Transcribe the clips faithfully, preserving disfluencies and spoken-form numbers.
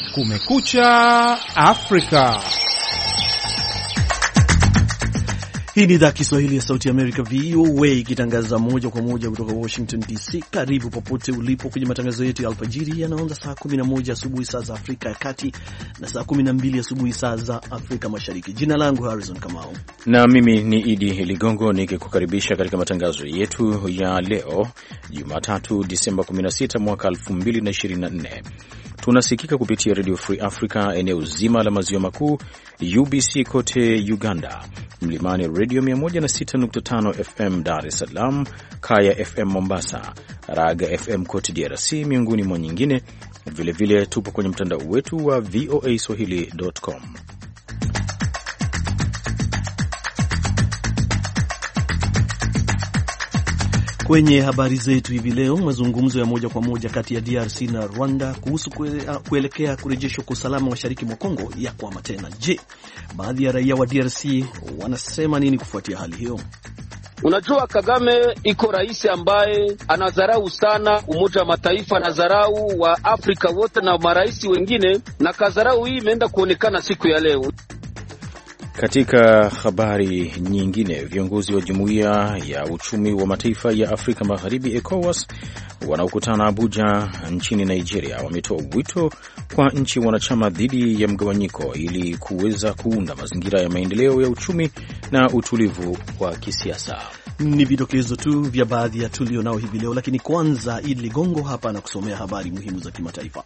Kumekucha Afrika. Hii ni idhaa Kiswahili ya Sauti ya Amerika, V O A, ikitangaza moja kwa moja kutoka Washington D C. Karibu popote ulipo kwenye matangazo yetu ya alfajiri yanaanza saa kumi na moja asubuhi saa za Afrika ya Kati na saa kumi na mbili asubuhi saa za Afrika Mashariki. Jina langu Harrison Kamau na mimi ni Idi Ligongo nikikukaribisha katika matangazo yetu ya leo Jumatatu Disemba kumi na sita mwaka elfu mbili na ishirini na nne. Tunasikika kupitia Radio Free Africa eneo zima la maziwa makuu, U B C kote Uganda, Mlimani Radio mia moja na sita nukta tano F M Dar es Salaam, Kaya F M Mombasa, Raga F M kote D R C, miongoni mwa nyingine. Vilevile tupo kwenye mtandao wetu wa V O A swahili dot com. Kwenye habari zetu hivi leo, mazungumzo ya moja kwa moja kati ya D R C na Rwanda kuhusu kuelekea kurejeshwa kwa usalama mashariki mwa Kongo yakwama tena. Je, baadhi ya raia wa D R C wanasema nini kufuatia hali hiyo? Unajua, Kagame iko rais ambaye anadharau sana Umoja wa Mataifa, anadharau wa Afrika wote na marais wengine, na kadharau hii imeenda kuonekana siku ya leo. Katika habari nyingine, viongozi wa Jumuiya ya Uchumi wa Mataifa ya Afrika Magharibi ECOWAS wanaokutana Abuja nchini Nigeria wametoa wito kwa nchi wanachama dhidi ya mgawanyiko ili kuweza kuunda mazingira ya maendeleo ya uchumi na utulivu wa kisiasa. Ni vidokezo tu vya baadhi ya tulio nao hivi leo, lakini kwanza Idi Ligongo hapa na kusomea habari muhimu za kimataifa.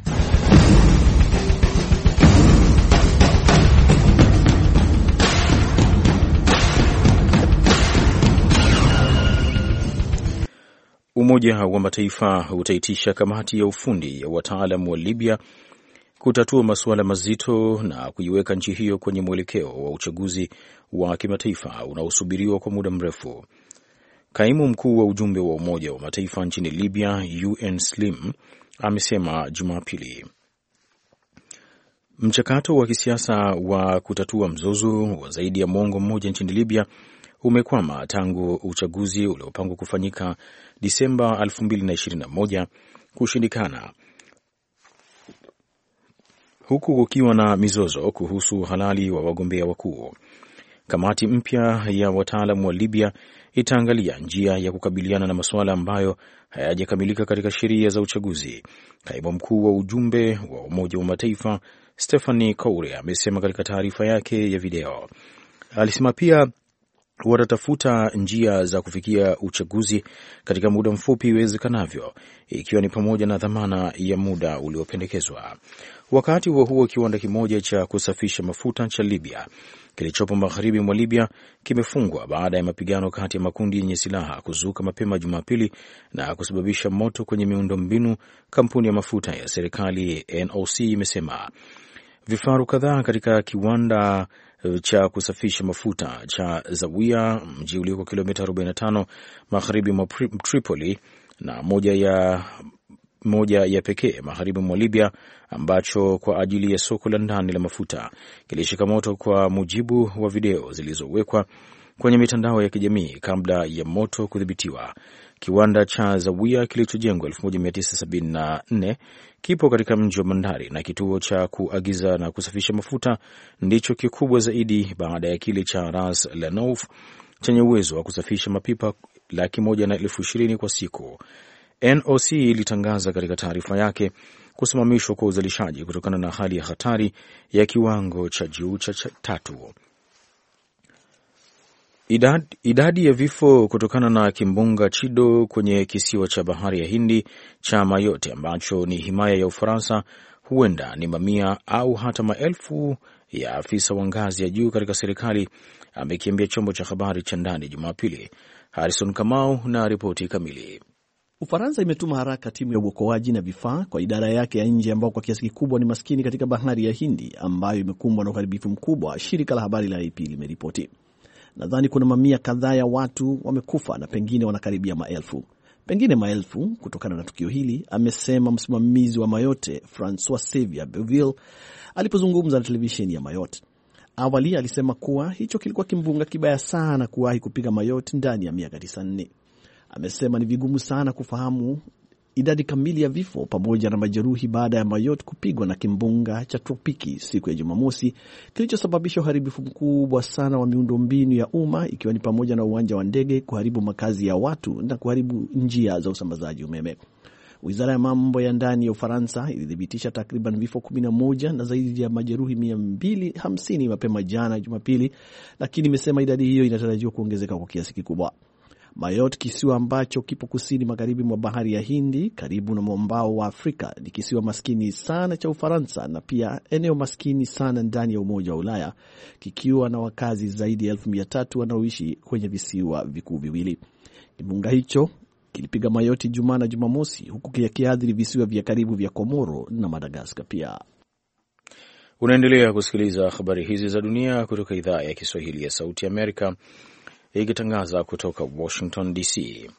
Umoja wa Mataifa utaitisha kamati ya ufundi ya wataalamu wa Libya kutatua masuala mazito na kuiweka nchi hiyo kwenye mwelekeo wa uchaguzi wa kimataifa unaosubiriwa kwa muda mrefu. Kaimu mkuu wa ujumbe wa Umoja wa Mataifa nchini Libya, U N Slim, amesema Jumapili mchakato wa kisiasa wa kutatua mzozo wa zaidi ya mwongo mmoja nchini Libya umekwama tangu uchaguzi uliopangwa kufanyika Disemba elfu mbili na ishirini na moja kushindikana, huku kukiwa na mizozo kuhusu halali wa wagombea wakuu. Kamati mpya ya wataalamu wa Libya itaangalia njia ya kukabiliana na masuala ambayo hayajakamilika katika sheria za uchaguzi. Kaimu mkuu wa ujumbe wa Umoja wa Mataifa Stephanie Koure amesema katika taarifa yake ya video. Alisema pia watatafuta njia za kufikia uchaguzi katika muda mfupi iwezekanavyo, ikiwa ni pamoja na dhamana ya muda uliopendekezwa. Wakati huo huo, kiwanda kimoja cha kusafisha mafuta cha Libya kilichopo magharibi mwa Libya kimefungwa baada ya mapigano kati ya makundi yenye silaha kuzuka mapema Jumapili na kusababisha moto kwenye miundombinu, kampuni ya mafuta ya serikali N O C imesema. Vifaru kadhaa katika kiwanda cha kusafisha mafuta cha Zawiya, mji ulioko kilomita arobaini na tano magharibi mwa Tripoli na moja ya moja ya pekee magharibi mwa Libya ambacho kwa ajili ya soko la ndani la mafuta kilishika moto, kwa mujibu wa video zilizowekwa kwenye mitandao ya kijamii kabla ya moto kudhibitiwa. Kiwanda cha Zawiya kilichojengwa elfu moja mia tisa sabini na nne kipo katika mji wa bandari na kituo cha kuagiza na kusafisha mafuta ndicho kikubwa zaidi baada ya kile cha Ras Lanouf chenye uwezo wa kusafisha mapipa laki moja na elfu ishirini kwa siku. N O C ilitangaza katika taarifa yake kusimamishwa kwa uzalishaji kutokana na hali ya hatari ya kiwango cha juu cha tatu. Idadi, idadi ya vifo kutokana na kimbunga Chido kwenye kisiwa cha bahari ya Hindi cha Mayotte ambacho ni himaya ya Ufaransa huenda ni mamia au hata maelfu, ya afisa wa ngazi ya juu katika serikali amekiambia chombo cha habari cha ndani Jumapili. Harrison Kamau na ripoti kamili. Ufaransa imetuma haraka timu ya uokoaji na vifaa kwa idara yake ya nje ambao kwa kiasi kikubwa ni maskini katika bahari ya Hindi ambayo imekumbwa na uharibifu mkubwa, shirika la habari la A P limeripoti. Nadhani kuna mamia kadhaa ya watu wamekufa na pengine wanakaribia maelfu. Pengine maelfu kutokana na tukio hili, amesema msimamizi wa Mayotte Francois Xavier Beville alipozungumza na televisheni ya Mayotte. Awali alisema kuwa hicho kilikuwa kimbunga kibaya sana kuwahi kupiga Mayotte ndani ya miaka tisini. Amesema ni vigumu sana kufahamu idadi kamili ya vifo pamoja na majeruhi baada ya Mayotte kupigwa na kimbunga cha tropiki siku ya Jumamosi kilichosababisha uharibifu mkubwa sana wa miundombinu ya umma, ikiwa ni pamoja na uwanja wa ndege, kuharibu makazi ya watu na kuharibu njia za usambazaji umeme. Wizara ya mambo ya ndani ya Ufaransa ilithibitisha takriban vifo kumi na moja na zaidi ya majeruhi mia mbili hamsini mapema jana Jumapili, lakini imesema idadi hiyo inatarajiwa kuongezeka kwa kiasi kikubwa. Mayotte, kisiwa ambacho kipo kusini magharibi mwa bahari ya Hindi karibu na mwambao wa Afrika, ni kisiwa maskini sana cha Ufaransa na pia eneo maskini sana ndani ya Umoja wa Ulaya, kikiwa na wakazi zaidi ya elfu mia tatu wanaoishi kwenye visiwa vikuu viwili. Kimbunga hicho kilipiga Mayotte Jumaa na Jumamosi, huku kikiathiri visiwa vya karibu vya Komoro na Madagascar pia. Unaendelea kusikiliza habari hizi za dunia kutoka idhaa ya Kiswahili ya Sauti ya Amerika, ikitangaza kutoka Washington D C.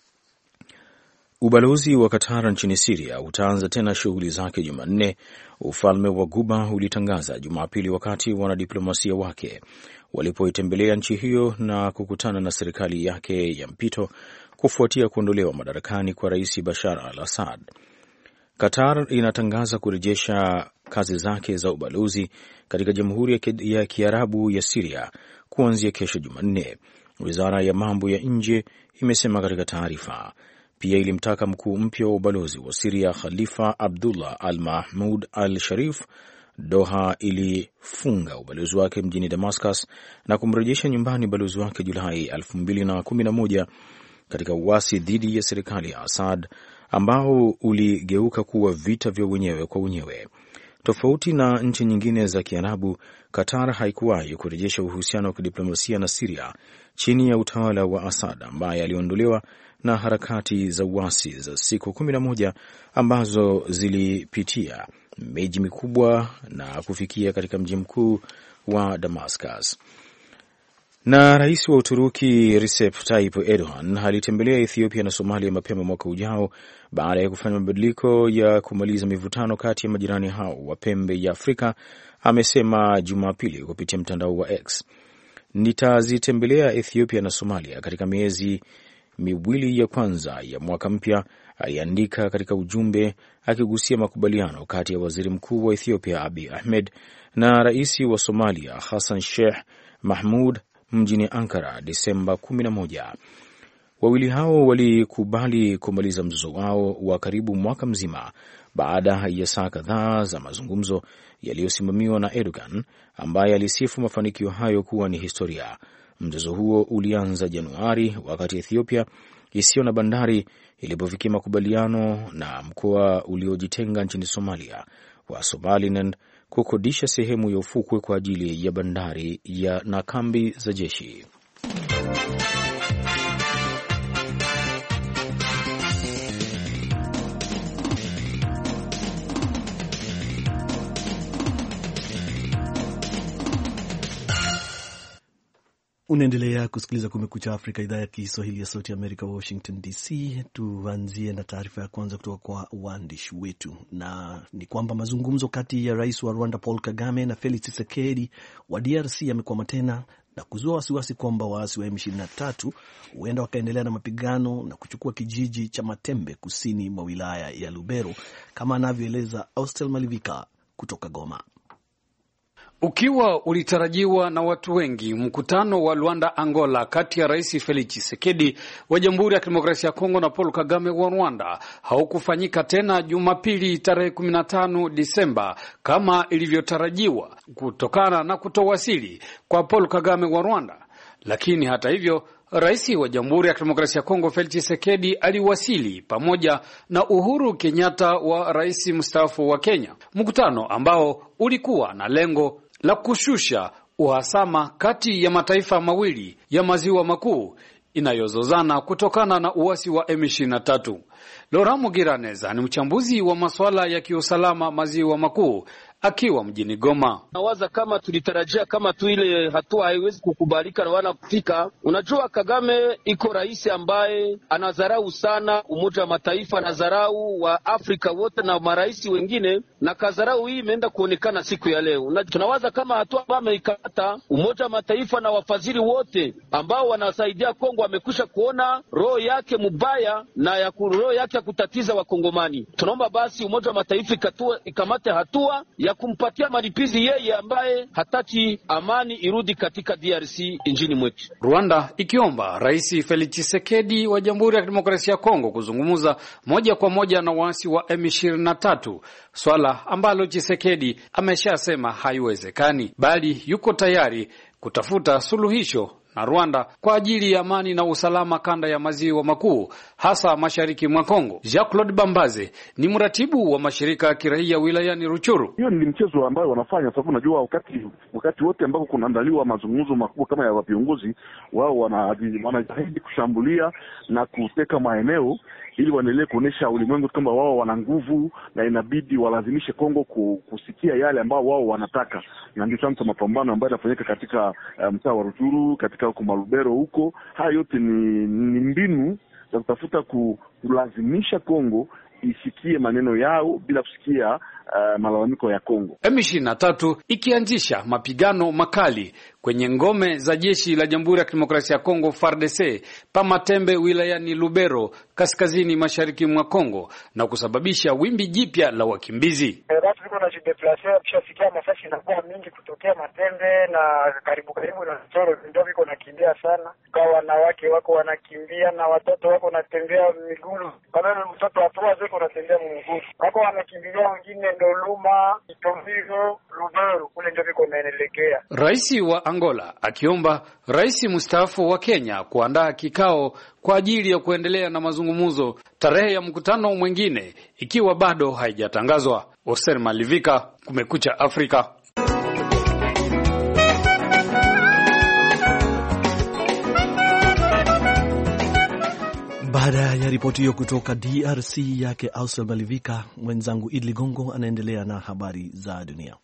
Ubalozi wa Qatar nchini Syria utaanza tena shughuli zake Jumanne, ufalme wa Ghuba ulitangaza Jumapili, wakati wanadiplomasia wake walipoitembelea nchi hiyo na kukutana na serikali yake ya mpito kufuatia kuondolewa madarakani kwa Rais Bashar al-Assad. Qatar inatangaza kurejesha kazi zake za ubalozi katika Jamhuri ya Kiarabu ya Syria kuanzia kesho Jumanne, Wizara ya mambo ya nje imesema katika taarifa. Pia ilimtaka mkuu mpya wa ubalozi wa Syria Khalifa Abdullah al-Mahmud al-Sharif. Doha ilifunga ubalozi wake mjini Damascus na kumrejesha nyumbani balozi wake Julai elfu mbili na kumi na moja katika uasi dhidi ya serikali ya Assad ambao uligeuka kuwa vita vya wenyewe kwa wenyewe. Tofauti na nchi nyingine za Kiarabu, Qatar haikuwahi kurejesha uhusiano wa kidiplomasia na Syria chini ya utawala wa Assad, ambaye aliondolewa na harakati za uasi za siku kumi na moja ambazo zilipitia miji mikubwa na kufikia katika mji mkuu wa Damascus. Na rais wa Uturuki Recep Tayyip Erdogan alitembelea Ethiopia na Somalia mapema mwaka ujao baada ya kufanya mabadiliko ya kumaliza mivutano kati ya majirani hao wa pembe ya Afrika. Amesema Jumapili kupitia mtandao wa X, nitazitembelea Ethiopia na Somalia katika miezi miwili ya kwanza ya mwaka mpya, aliandika katika ujumbe, akigusia makubaliano kati ya waziri mkuu wa Ethiopia Abiy Ahmed na rais wa Somalia Hassan Sheikh Mahmud mjini Ankara Desemba kumi na moja. Wawili hao walikubali kumaliza mzozo wao wa karibu mwaka mzima baada ya saa kadhaa za mazungumzo yaliyosimamiwa na Erdogan, ambaye alisifu mafanikio hayo kuwa ni historia. Mzozo huo ulianza Januari wakati Ethiopia isiyo na bandari ilipofikia makubaliano na mkoa uliojitenga nchini Somalia wa Somaliland kukodisha sehemu ya ufukwe kwa ajili ya bandari ya na kambi za jeshi. Unaendelea kusikiliza Kumekucha Afrika, idhaa ya Kiswahili ya Sauti ya Amerika, Washington D C. Tuanzie na taarifa ya kwanza kutoka kwa waandishi wetu, na ni kwamba mazungumzo kati ya rais wa Rwanda Paul Kagame na Felix Tshisekedi wa D R C yamekwama tena na kuzua wasiwasi kwamba waasi wa M ishirini na tatu huenda wakaendelea na mapigano na kuchukua kijiji cha Matembe kusini mwa wilaya ya Lubero, kama anavyoeleza Austel Malivika kutoka Goma. Ukiwa ulitarajiwa na watu wengi, mkutano wa Luanda Angola kati ya Rais Felix Tshisekedi wa Jamhuri ya Kidemokrasia ya Kongo na Paul Kagame wa Rwanda haukufanyika tena Jumapili tarehe kumi na tano Disemba kama ilivyotarajiwa kutokana na kutowasili kwa Paul Kagame wa Rwanda. Lakini hata hivyo, Rais wa Jamhuri ya Kidemokrasia ya Kongo Felix Tshisekedi aliwasili pamoja na Uhuru Kenyatta wa rais mstaafu wa Kenya. Mkutano ambao ulikuwa na lengo la kushusha uhasama kati ya mataifa mawili ya maziwa makuu inayozozana kutokana na uasi wa M ishirini na tatu. Laurent Mugiraneza ni mchambuzi wa masuala ya kiusalama maziwa makuu, akiwa mjini Goma. Nawaza kama tulitarajia kama tu ile hatua haiwezi kukubalika na wana kufika. Unajua Kagame iko rais ambaye anadharau sana Umoja wa Mataifa, anadharau wa Afrika wote na marais wengine, na kadharau hii imeenda kuonekana siku ya leo. Na tunawaza kama hatua ambayo ameikata Umoja wa Mataifa na wafadhili wote ambao wanasaidia Kongo wamekwisha kuona roho yake mubaya na ya roho yake ya kutatiza Wakongomani. Tunaomba basi Umoja wa Mataifa ikatua, ikamate hatua ya kumpatia malipizi yeye ambaye hataki amani irudi katika D R C nchini mwetu. Rwanda ikiomba Rais Felix Tshisekedi wa Jamhuri ya Kidemokrasia ya Kongo kuzungumza moja kwa moja na waasi wa M ishirini na tatu, swala ambalo Tshisekedi ameshasema haiwezekani, bali yuko tayari kutafuta suluhisho na Rwanda kwa ajili ya amani na usalama kanda ya maziwa makuu, hasa mashariki mwa Kongo. Jacques-Claude Bambaze ni mratibu wa mashirika ya kiraia wilayani Ruchuru. Hiyo ni mchezo ambao wanafanya sababu unajua wakati wakati wote ambao kunaandaliwa mazungumzo makubwa kama ya viongozi wao wanajitahidi kushambulia na kuteka maeneo ili waendelee kuonesha ulimwengu kama wao wana nguvu na inabidi walazimishe Kongo kusikia yale ambao wao wanataka. Na ndio chanzo mapambano ambayo yanafanyika katika uh, mtaa wa Ruchuru, katika huko Malubero huko. Haya yote ni, ni mbinu za kutafuta kulazimisha Kongo isikie maneno yao bila kusikia uh, malalamiko ya Kongo. M ishirini na tatu ikianzisha mapigano makali kwenye ngome za jeshi la Jamhuri ya Kidemokrasia ya Kongo F A R D C Pamatembe wilayani Lubero kaskazini mashariki mwa Kongo na kusababisha wimbi jipya la wakimbizi. Watu wiko na jideplacer kishafikia masasi na kwa mingi kutokea Matembe na karibu karibu na Toro ndio viko nakimbia sana. Kwa wanawake wako wanakimbia na watoto wako wanatembea miguu. Kama mtoto apoa ziko anatembea mguu. Wako wanakimbilia wengine Ndoluma, Itombizo, Lubero kule ndio viko naelekea. Rais wa Angola akiomba rais mstaafu wa Kenya kuandaa kikao kwa ajili ya kuendelea na mazungumzo, tarehe ya mkutano mwingine ikiwa bado haijatangazwa. Oser Malivika, Kumekucha Afrika. Baada ya ripoti hiyo kutoka D R C yake Oser Malivika, mwenzangu Idli Gongo anaendelea na habari za dunia.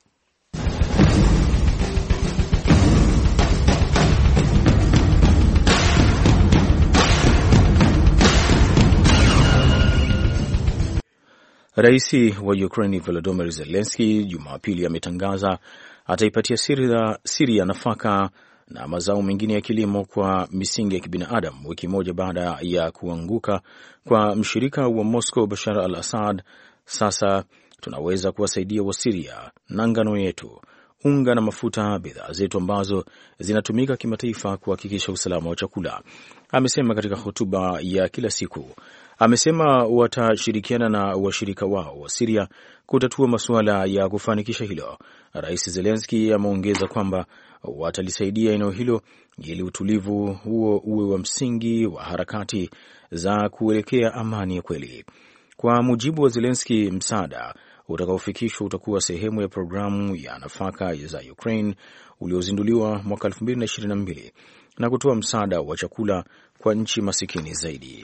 Rais wa Ukraine Volodymyr Zelensky Jumapili ametangaza ataipatia Syria Syria nafaka na mazao mengine ya kilimo kwa misingi ya kibinadamu wiki moja baada ya kuanguka kwa mshirika wa Moscow Bashar al-Assad. Sasa tunaweza kuwasaidia wa Syria na ngano yetu, unga na mafuta, bidhaa zetu ambazo zinatumika kimataifa kuhakikisha usalama wa chakula, amesema katika hotuba ya kila siku. Amesema watashirikiana na washirika wao wa Syria kutatua masuala ya kufanikisha hilo. Rais Zelensky ameongeza kwamba watalisaidia eneo hilo ili utulivu huo uwe wa msingi wa harakati za kuelekea amani ya kweli. Kwa mujibu wa Zelensky, msaada utakaofikishwa utakuwa sehemu ya programu ya nafaka za Ukraine uliozinduliwa mwaka elfu mbili na ishirini na mbili na kutoa msaada wa chakula kwa nchi masikini zaidi.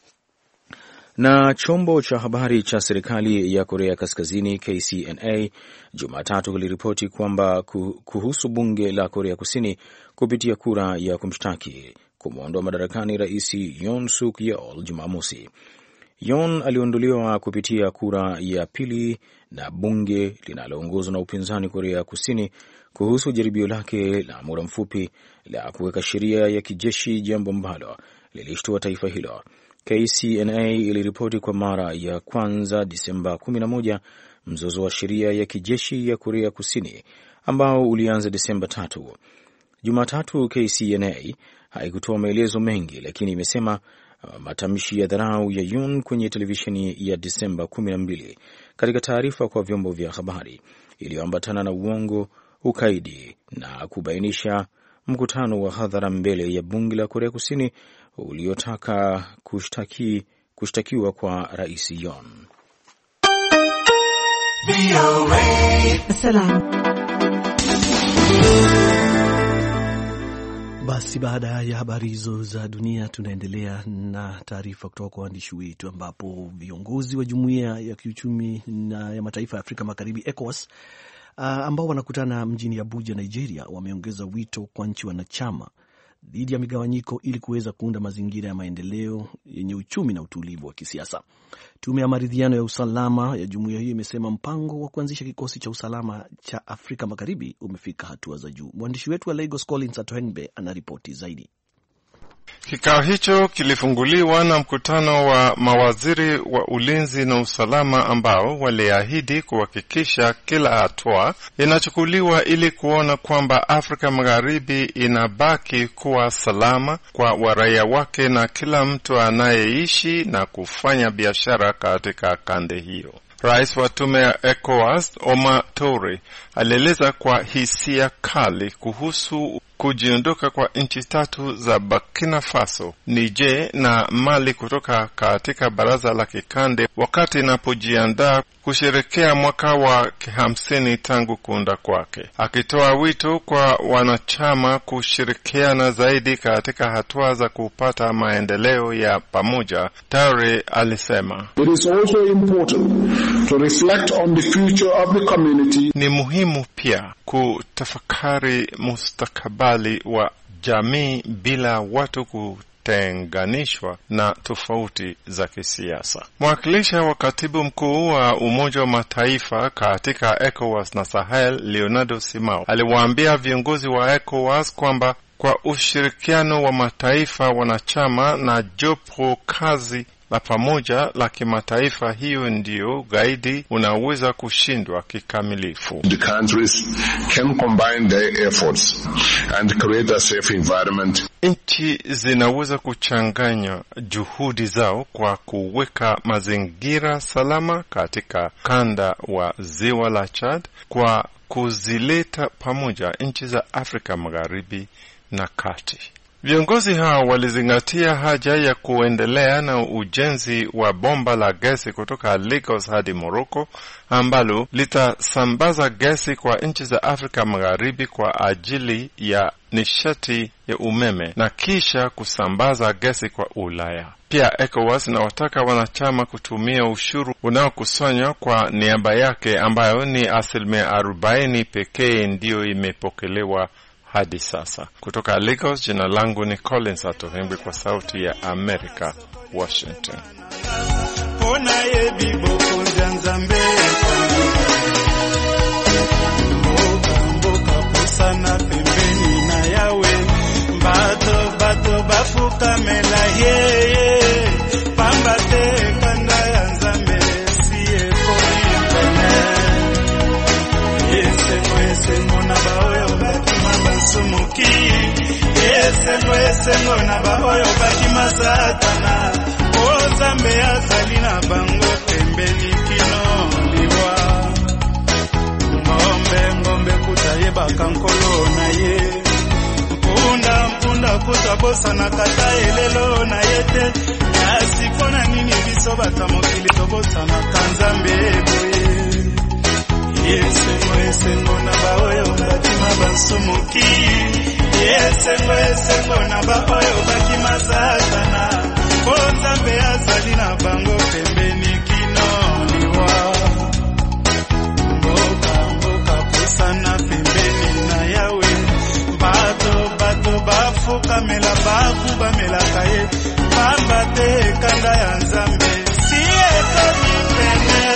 Na chombo cha habari cha serikali ya Korea Kaskazini K C N A Jumatatu kiliripoti kwamba kuhusu bunge la Korea Kusini kupitia kura ya kumshtaki kumwondoa madarakani Rais Yoon Suk Yeol Jumamosi. Yoon aliondolewa kupitia kura ya pili na bunge linaloongozwa na upinzani Korea Kusini kuhusu jaribio lake la muda mfupi la kuweka sheria ya kijeshi, jambo ambalo lilishtua taifa hilo. K C N A iliripoti kwa mara ya kwanza Disemba kumi na moja mzozo wa sheria ya kijeshi ya Korea Kusini ambao ulianza Disemba tatu. Jumatatu K C N A haikutoa maelezo mengi, lakini imesema uh, matamshi ya dharau ya Yoon kwenye televisheni ya Disemba kumi na mbili katika taarifa kwa vyombo vya habari iliyoambatana na uongo, ukaidi na kubainisha mkutano wa hadhara mbele ya bunge la Korea Kusini uliotaka kushtaki kushtakiwa kwa Rais Yoon. Basi baada ya habari hizo za dunia, tunaendelea na taarifa kutoka kwa waandishi wetu, ambapo viongozi wa Jumuiya ya Kiuchumi na ya Mataifa ya Afrika Magharibi ECOWAS ambao wanakutana mjini Abuja, Nigeria, wameongeza wito kwa nchi wanachama dhidi ya migawanyiko ili kuweza kuunda mazingira ya maendeleo yenye uchumi na utulivu wa kisiasa. Tume ya maridhiano ya usalama ya jumuiya hiyo imesema mpango wa kuanzisha kikosi cha usalama cha Afrika Magharibi umefika hatua za juu. Mwandishi wetu wa Lagos Collins Atohengbe anaripoti zaidi. Kikao hicho kilifunguliwa na mkutano wa mawaziri wa ulinzi na usalama ambao waliahidi kuhakikisha kila hatua inachukuliwa ili kuona kwamba Afrika Magharibi inabaki kuwa salama kwa raia wake na kila mtu anayeishi na kufanya biashara katika kanda hiyo. Rais wa tume ya ECOWAS, Omar Toure, alieleza kwa hisia kali kuhusu kujiondoka kwa nchi tatu za Burkina Faso, Niger na Mali kutoka katika baraza la kikande wakati inapojiandaa kusherekea mwaka wa hamsini tangu kuunda kwake. Akitoa wito kwa wanachama kushirikiana zaidi katika hatua za kupata maendeleo ya pamoja, Toure alisema, It is also important to reflect on the future of the community. Ni muhimu pia kutafakari mustakabali wa jamii bila watu kutenganishwa na tofauti za kisiasa. Mwakilishi wa katibu mkuu wa Umoja wa Mataifa katika ECOWAS na Sahel, Leonardo Simao, aliwaambia viongozi wa ECOWAS kwamba kwa ushirikiano wa mataifa wanachama na jopo kazi la pamoja la kimataifa, hiyo ndio gaidi unaweza kushindwa kikamilifu. The countries can combine their efforts and create a safe environment. Nchi zinaweza kuchanganya juhudi zao kwa kuweka mazingira salama katika kanda wa ziwa la Chad, kwa kuzileta pamoja nchi za Afrika Magharibi na Kati. Viongozi hao walizingatia haja ya kuendelea na ujenzi wa bomba la gesi kutoka Lagos hadi Morocco ambalo litasambaza gesi kwa nchi za Afrika Magharibi kwa ajili ya nishati ya umeme na kisha kusambaza gesi kwa Ulaya. Pia ECOWAS inawataka wanachama kutumia ushuru unaokusanywa kwa niaba yake ambayo ni asilimia arobaini pekee ndiyo imepokelewa hadi sasa. Kutoka Lagos, jina langu ni Collins Atohengbe kwa Sauti ya Amerika, Washington. Esengo esengo na baoyo bakima satana, ozambe azali na bango pembeni kino liwa. Ngombe ngombe kutayeba kankolo na ye, mpunda mpunda kutabosa na kata elelo na yete, yasikona nini biso batamokili tobosa na kanzambe boye. Esengo esengo na baoyo bakima bansumuki, Esengo esengo na baoyo bakima satana, ozambe azali na bango pembeni kino liwa. Mboka mboka kusana pembeni na yawe, bato bato bafuka mela baku bamela kaye, pamba te kanda ya nzambe siye kabipene.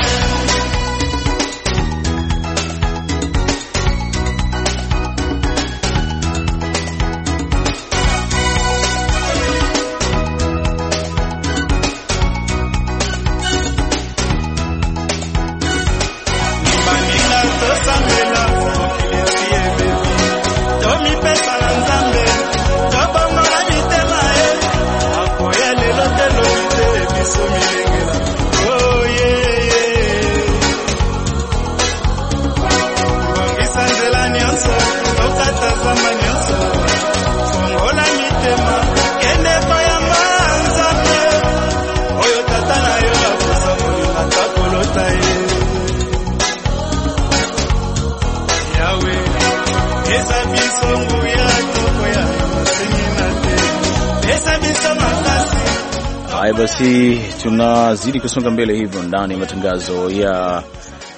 Haya basi, tunazidi kusonga mbele hivyo ndani ya matangazo ya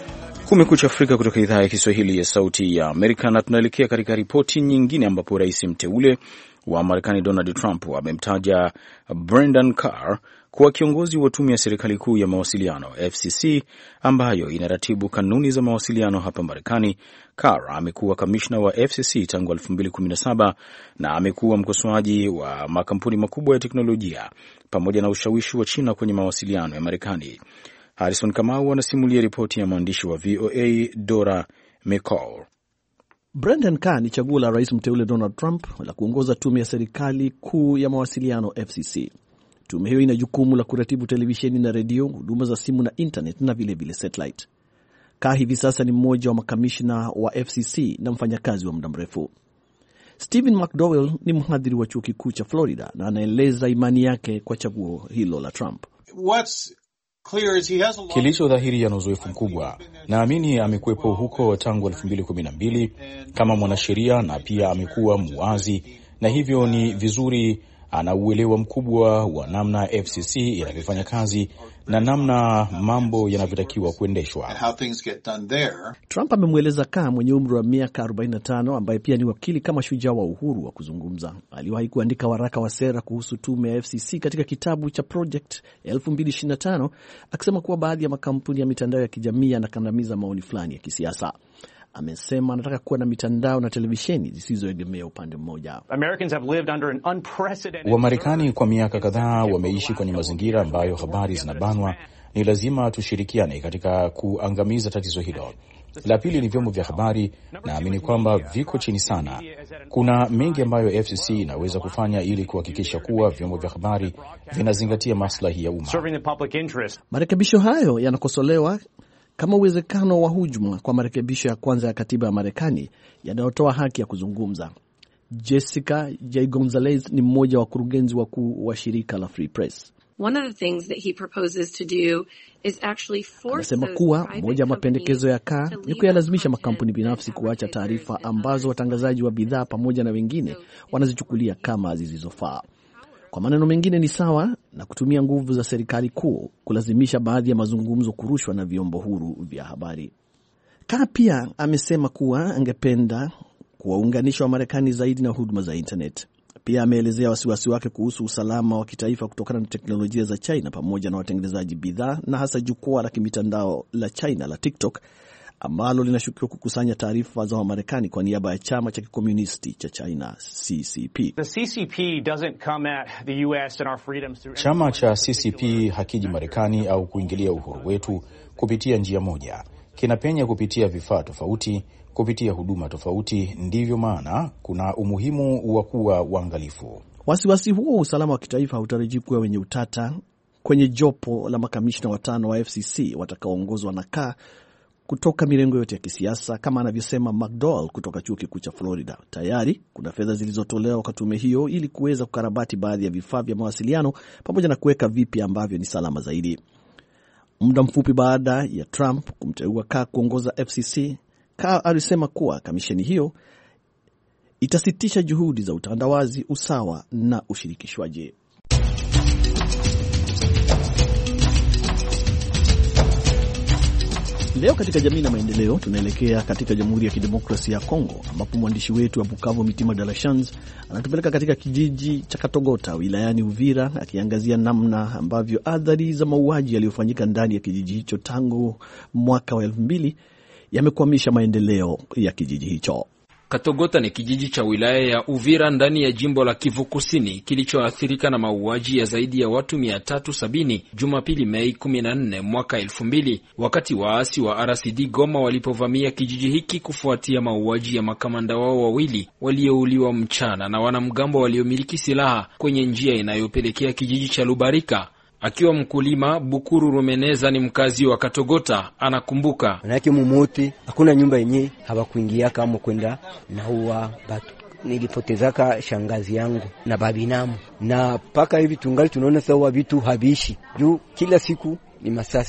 Kumekucha Afrika kutoka idhaa ya Kiswahili ya Sauti ya Amerika, na tunaelekea katika ripoti nyingine ambapo rais mteule wa Marekani Donald Trump amemtaja Brendan Carr kuwa kiongozi wa tume ya serikali kuu ya mawasiliano F C C ambayo inaratibu kanuni za mawasiliano hapa Marekani. Carr amekuwa kamishna wa F C C tangu elfu mbili kumi na saba na amekuwa mkosoaji wa makampuni makubwa ya teknolojia pamoja na ushawishi wa China kwenye mawasiliano ya Marekani. Harrison Kamau anasimulia ripoti ya mwandishi wa V O A Dora McCall. Brendan Carr ni chaguo la rais mteule Donald Trump la kuongoza tume ya serikali kuu ya mawasiliano F C C. Tume hiyo ina jukumu la kuratibu televisheni na redio, huduma za simu na internet na vile vile satellite. Carr hivi sasa ni mmoja wa makamishna wa F C C na mfanyakazi wa muda mrefu. Stephen McDowell ni mhadhiri wa chuo kikuu cha Florida na anaeleza imani yake kwa chaguo hilo la Trump. What's Kilicho dhahiri ana uzoefu mkubwa. Naamini amekuwepo huko tangu elfu mbili kumi na mbili kama mwanasheria na pia amekuwa muwazi, na hivyo ni vizuri ana uelewa mkubwa wa namna F C C inavyofanya kazi na namna mambo yanavyotakiwa kuendeshwa. Trump amemweleza Carr mwenye umri wa miaka arobaini na tano ambaye pia ni wakili kama shujaa wa uhuru wa kuzungumza. Aliwahi kuandika waraka wa sera kuhusu tume ya F C C katika kitabu cha Project elfu mbili ishirini na tano akisema kuwa baadhi ya makampuni ya mitandao ya kijamii yanakandamiza maoni fulani ya kisiasa. Amesema anataka kuwa na mitandao na televisheni zisizoegemea upande mmoja. Wamarekani kwa miaka kadhaa wameishi kwenye mazingira ambayo habari zinabanwa. Ni lazima tushirikiane katika kuangamiza tatizo hilo. La pili ni vyombo vya habari. Naamini kwamba viko chini sana. Kuna mengi ambayo F C C inaweza kufanya ili kuhakikisha kuwa vyombo vya habari vinazingatia maslahi ya umma. Marekebisho hayo yanakosolewa kama uwezekano wa hujuma kwa marekebisho ya kwanza ya katiba ya Marekani yanayotoa haki ya kuzungumza. Jessica J. Gonzalez ni mmoja wa wakurugenzi wakuu wa shirika la Free Press. One of the things that he proposes to do is actually force Anasema kuwa moja ya mapendekezo ya Carr ni kuyalazimisha makampuni binafsi kuacha taarifa ambazo watangazaji wa bidhaa pamoja na wengine wanazichukulia kama zisizofaa. Kwa maneno mengine, ni sawa na kutumia nguvu za serikali kuu kulazimisha baadhi ya mazungumzo kurushwa na vyombo huru vya habari. Carr pia amesema kuwa angependa kuwaunganisha wa Marekani zaidi na huduma za internet. Pia ameelezea wasiwasi wake kuhusu usalama wa kitaifa kutokana na teknolojia za China pamoja na watengenezaji bidhaa, na hasa jukwaa la kimitandao la China la TikTok ambalo linashukiwa kukusanya taarifa za Wamarekani kwa niaba ya chama cha kikomunisti cha China C C P. The C C P doesn't come at the U S and our freedoms through... Chama cha C C P hakiji Marekani au kuingilia uhuru wetu kupitia njia moja. Kinapenya kupitia vifaa tofauti, kupitia huduma tofauti. Ndivyo maana kuna umuhimu wa kuwa uangalifu. Wasiwasi huo wa usalama wa kitaifa hautarajiwi kuwa wenye utata kwenye jopo la makamishna watano wa F C C watakaoongozwa na Carr kutoka mirengo yote ya kisiasa, kama anavyosema McDowell kutoka chuo kikuu cha Florida. Tayari kuna fedha zilizotolewa kwa tume hiyo ili kuweza kukarabati baadhi ya vifaa vya mawasiliano pamoja na kuweka vipya ambavyo ni salama zaidi. Muda mfupi baada ya Trump kumteua Carr kuongoza F C C, Carr alisema kuwa kamisheni hiyo itasitisha juhudi za utandawazi, usawa na ushirikishwaji. Leo katika jamii na maendeleo tunaelekea katika Jamhuri ya Kidemokrasia ya Kongo, ambapo mwandishi wetu wa Bukavu Mitima de la Chance anatupeleka katika kijiji cha Katogota wilayani Uvira, akiangazia namna ambavyo athari za mauaji yaliyofanyika ndani ya kijiji hicho tangu mwaka wa elfu mbili yamekwamisha maendeleo ya kijiji hicho. Katogota ni kijiji cha wilaya ya Uvira ndani ya jimbo la Kivu Kusini kilichoathirika na mauaji ya zaidi ya watu mia tatu sabini Jumapili Mei kumi na nne mwaka elfu mbili, wakati waasi wa R C D Goma walipovamia kijiji hiki kufuatia mauaji ya makamanda wao wawili waliouliwa mchana na wanamgambo waliomiliki silaha kwenye njia inayopelekea kijiji cha Lubarika. Akiwa mkulima, Bukuru Rumeneza ni mkazi wa Katogota, anakumbuka. Manake mumoti, hakuna nyumba yenye hawakuingia kama kwenda na huwa batu. Nilipotezaka shangazi yangu na babinamu. Na paka hivi tungali tunaona sawa vitu habishi. Juu kila siku ni masasi.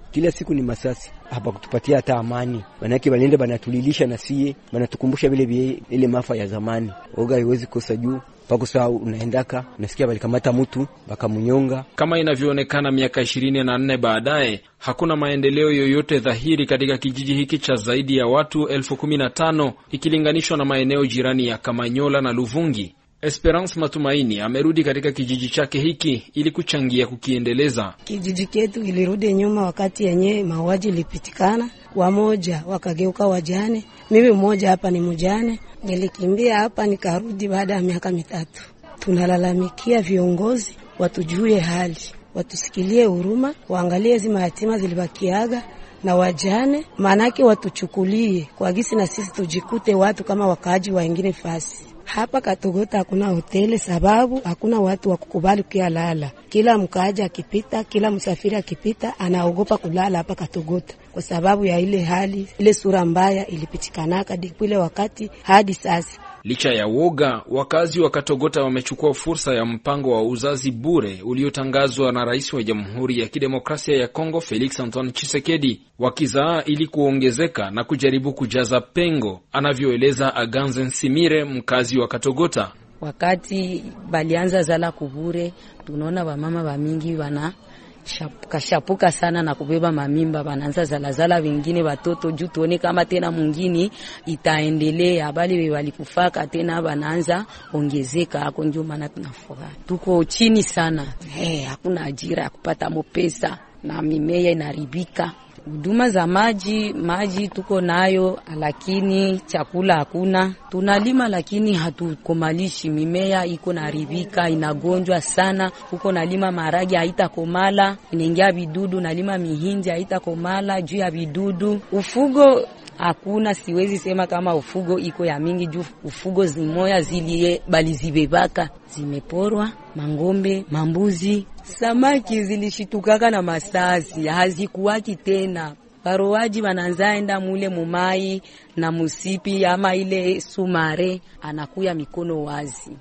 kila siku ni masasi, hapa kutupatia hata amani. Manake walienda banatulilisha na sie, banatukumbusha vile vile ile mafa ya zamani. Oga haiwezi kosa juu pako saa unaendaka unasikia walikamata mtu bakamunyonga. Kama inavyoonekana miaka ishirini na nne baadaye, hakuna maendeleo yoyote dhahiri katika kijiji hiki cha zaidi ya watu elfu kumi na tano ikilinganishwa na maeneo jirani ya Kamanyola na Luvungi. Esperance Matumaini amerudi katika kijiji chake hiki ili kuchangia kukiendeleza. Kijiji chetu ilirudi nyuma wakati yenye mauaji ilipitikana, wamoja wakageuka wajane. Mimi mmoja hapa ni mjane, nilikimbia hapa nikarudi baada ya miaka mitatu. Tunalalamikia viongozi watujue hali, watusikilie huruma, waangalie hizo mayatima zilibakiaga na wajane, manake watuchukulie kwa gisi na sisi tujikute watu kama wakaaji wengine fasi. Hapa Katogota hakuna hoteli sababu hakuna watu wa kukubali kia lala. Kila mkaaji akipita, kila msafiri akipita anaogopa kulala hapa Katogota kwa sababu ya ile hali, ile sura mbaya ilipitikanaka ile wakati hadi sasa. Licha ya woga, wakazi wa Katogota wamechukua fursa ya mpango wa uzazi bure uliotangazwa na Rais wa Jamhuri ya Kidemokrasia ya Kongo Felix Antoine Tshisekedi, wakizaa ili kuongezeka na kujaribu kujaza pengo, anavyoeleza Aganze Nsimire, mkazi wa Katogota. Wakati balianza zala kubure, tunaona wamama wa mingi wana shapuka shapuka sana na kubeba mamimba, wanaanza zala zala wengine watoto juu tuone kama tena mwingine itaendelea, bali walikufaka tena wanaanza ongezeka. Hapo ndio maana tunafurahi, tuko chini sana. Hey, hakuna ajira ya kupata mopesa na mimea inaribika. Huduma za maji, maji tuko nayo lakini chakula hakuna. Tunalima lakini hatukomalishi, mimea iko naribika, inagonjwa sana. Huko nalima maragi haitakomala, inaingia vidudu, nalima mihindi haitakomala juu ya vidudu. Ufugo hakuna, siwezi sema kama ufugo iko ya mingi juu ufugo zimoya zilie bali zibebaka zimeporwa, mangombe, mambuzi, samaki zilishitukaka na masasi hazikuwaki tena. Barowaji wananzaenda mule mumai na musipi ama ile sumare anakuya mikono wazi.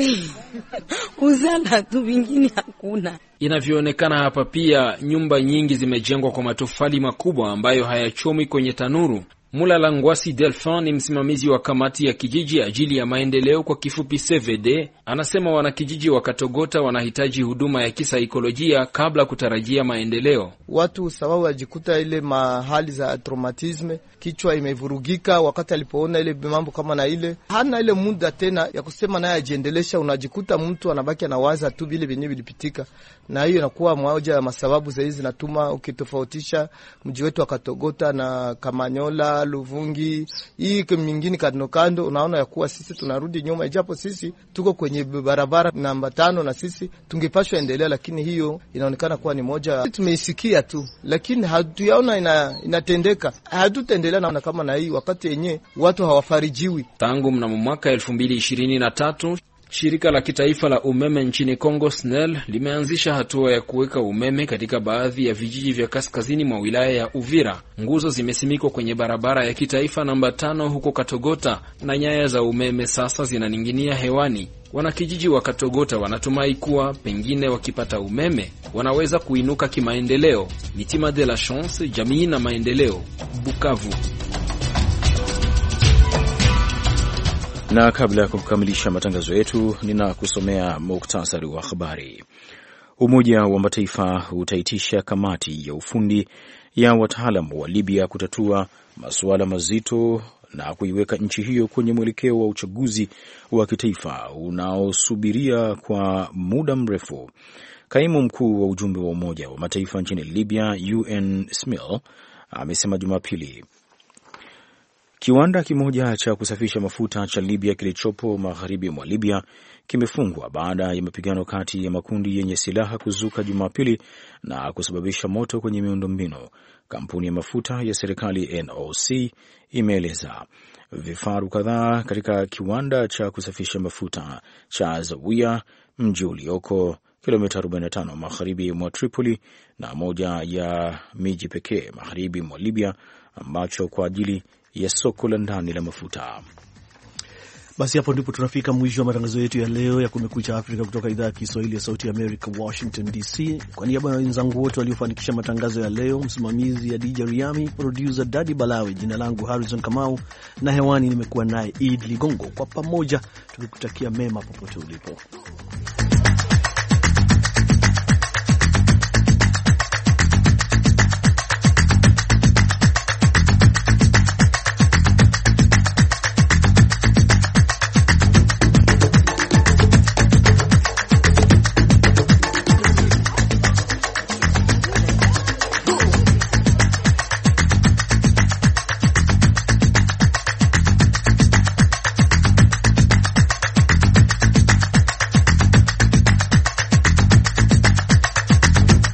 Uzala tu vingine hakuna. Inavyoonekana hapa pia nyumba nyingi zimejengwa kwa matofali makubwa ambayo hayachomi kwenye tanuru. Mulala Ngwasi Delphin ni msimamizi wa kamati ya kijiji ajili ya maendeleo kwa kifupi C V D. Anasema wanakijiji wa Katogota wanahitaji huduma ya kisaikolojia kabla kutarajia maendeleo. Watu sababu wajikuta ile mahali za traumatisme, kichwa imevurugika wakati alipoona ile mambo kama na ile, hana ile muda tena ya kusema naye ajiendelesha. Unajikuta mtu anabaki anawaza tu vile vyenyewe vilipitika, na hiyo inakuwa moja ya masababu zaidi zinatuma ukitofautisha mji wetu wa Katogota na Kamanyola, Luvungi, hii mingine kando kando, unaona ya kuwa sisi tunarudi nyuma, ijapo sisi tuko kwenye barabara namba tano na sisi tungepashwa endelea, lakini hiyo inaonekana kuwa ni moja tumeisikia tu, lakini hatuyaona ina, inatendeka. Hatutaendelea na kama na hii wakati yenyewe watu hawafarijiwi. Tangu mnamo mwaka elfu mbili ishirini na tatu shirika la kitaifa la umeme nchini Kongo S N E L limeanzisha hatua ya kuweka umeme katika baadhi ya vijiji vya kaskazini mwa wilaya ya Uvira. Nguzo zimesimikwa kwenye barabara ya kitaifa namba tano huko Katogota na nyaya za umeme sasa zinaninginia hewani. Wanakijiji wa Katogota wanatumai kuwa pengine wakipata umeme wanaweza kuinuka kimaendeleo. Mitima de la Chance, jamii na maendeleo, Bukavu. Na kabla ya kukamilisha matangazo yetu, nina kusomea muktasari wa habari. Umoja wa Mataifa utaitisha kamati ya ufundi ya wataalamu wa Libya kutatua masuala mazito na kuiweka nchi hiyo kwenye mwelekeo wa uchaguzi wa kitaifa unaosubiria kwa muda mrefu. Kaimu mkuu wa ujumbe wa Umoja wa Mataifa nchini Libya, U N Smil, amesema Jumapili kiwanda kimoja cha kusafisha mafuta cha Libya kilichopo magharibi mwa Libya kimefungwa baada ya mapigano kati ya makundi yenye silaha kuzuka Jumapili na kusababisha moto kwenye miundombinu. Kampuni ya mafuta ya serikali N O C imeeleza vifaru kadhaa katika kiwanda cha kusafisha mafuta cha Zawiya, mji ulioko kilomita arobaini na tano magharibi mwa Tripoli na moja ya miji pekee magharibi mwa Libya ambacho kwa ajili ya soko la ndani la mafuta. Basi hapo ndipo tunafika mwisho wa matangazo yetu ya leo ya Kumekucha Afrika kutoka idhaa ya Kiswahili ya Sauti ya America, Washington D C. Kwa niaba ya wenzangu wote waliofanikisha matangazo ya leo, msimamizi ya D J Riami, producer Daddy Balawe, jina langu Harrison Kamau na hewani nimekuwa naye Eid Ligongo, kwa pamoja tukikutakia mema popote ulipo.